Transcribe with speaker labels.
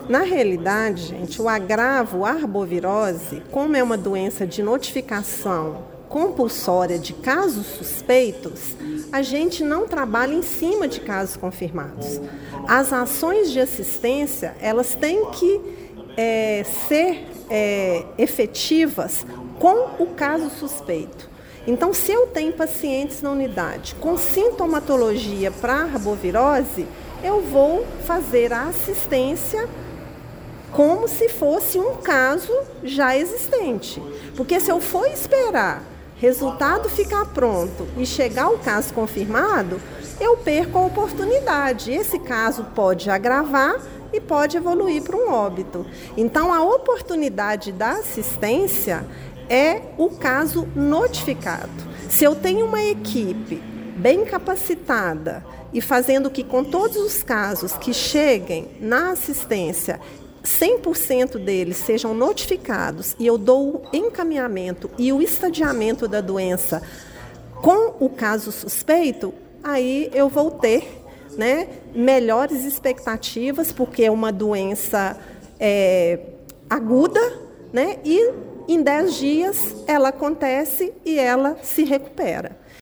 Speaker 1: Na realidade, gente, o agravo arbovirose, como é uma doença de notificação compulsória de casos suspeitos, a gente não trabalha em cima de casos confirmados. As ações de assistência, elas têm que ser efetivas com o caso suspeito. Então, se eu tenho pacientes na unidade com sintomatologia para arbovirose, eu vou fazer a assistência como se fosse um caso já existente. Porque se eu for esperar resultado ficar pronto e chegar ao caso confirmado, eu perco a oportunidade. Esse caso pode agravar e pode evoluir para um óbito. Então, a oportunidade da assistência é o caso notificado. Se eu tenho uma equipe bem capacitada e fazendo que com todos os casos que cheguem na assistência, 100% deles sejam notificados e eu dou o encaminhamento e o estadiamento da doença com o caso suspeito, aí eu vou ter, melhores expectativas, porque é uma doença aguda, e em 10 dias ela acontece e ela se recupera.